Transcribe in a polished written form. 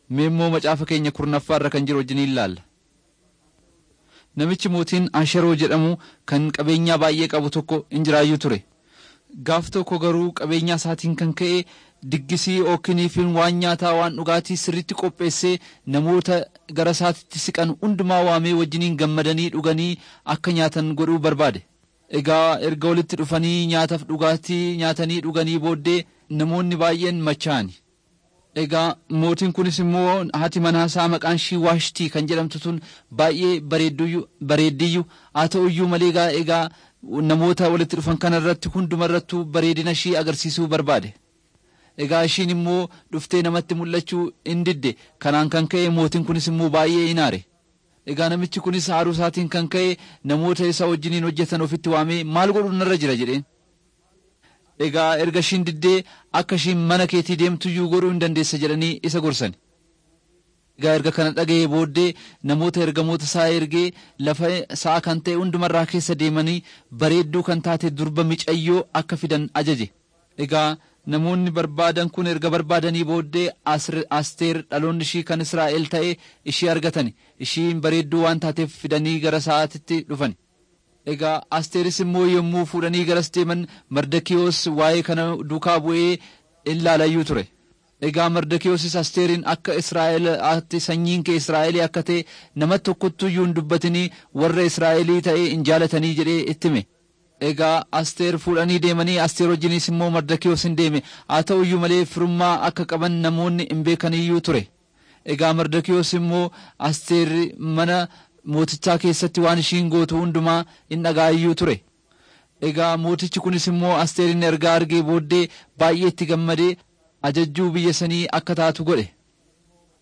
Meemmoo macaafa keenya kurnaffaarra kan jiru wajjin ilaalla. Namichi mootiin Asheroo jedhamu kan qabeenyaa baay'ee qabu tokko injiraayyuu ture. Gaaf tokko garuu qabeenyaa isaatiin kan ka'e diggisii ookiniifin waan nyaataa waan dhugaatii sirriitti qopheessee namoota gara isaatitti siqan hundumaa waamee wajjiniin gammadanii dhuganii akka nyaatan godhuu barbaade. Egaa erga walitti dhufanii nyaataaf dhugaatii nyaatanii dhuganii booddee namoonni baay'een machaa'ani. Egaa mootiin kunis immoo haati manaasaa maqaan ishii Waashtii kan jedhamtu tun baay'ee bareeddiyyuu haa ta'uyyuu malee egaa namoota walitti dhufan kanarratti hundumarrattuu bareedina ishii agarsiisuu barbaade. Egaa ishiin immoo dhuftee namatti mul'achuu hin didde. Kanaan kan ka'e mootiin kunis immoo baay'ee inaare. Egaa namichi kunis aaruu isaatiin kan ka'e namoota isa wajjiniin hojjetan ofitti waamee maal godhu narra jira jedheen. Egaa erga ishiin diddee akka ishiin mana keetii deemtuyyuu godhuu hin dandeessa jedhanii isa gorsan. Egaa erga kana dhaga'ee booddee namoota ergamoota isaa ergee lafa isaa kan ta'e hundumarraa keessa deemanii bareedduu kan taate durba micayyoo akka fidan ajaje. Egaa namoonni barbaadan kun erga barbaadanii booddee Asteer dhaloonni ishii kan Israa'el ta'e ishii argatan. Ishiin bareedduu waan taateef fidanii gara isaatitti dhufan. Egaa Asteeris immoo yommuu fuudhanii garas deeman Mardakiyoos waa'ee kana duukaa bu'ee ilaalayyuu ture. Egaa Mardakiyoosis Asteerin akka Israa'elaatti sanyiin kee Israa'elii akka ta'e nama tokkottuyyuu hin dubbatinii warra Israa'elii ta'e hin jaalatanii jedhee itti hime. Egaa Asteer fuudhanii deemanii Asteer wajjinis immoo Mardakiyoos hin deeme. Haa ta'uyyuu malee firummaa akka qaban namoonni hin beekaniyyuu ture. Egaa Mardakiyoos immoo Asteer mana mootichaa keessatti waan ishiin gootu hundumaa hin dhagaayyuu ture. Egaa mootichi kunis immoo Asteerin ergaa argee booddee baay'ee itti gammadee ajajjuu biyya sanii akka taatu godhe.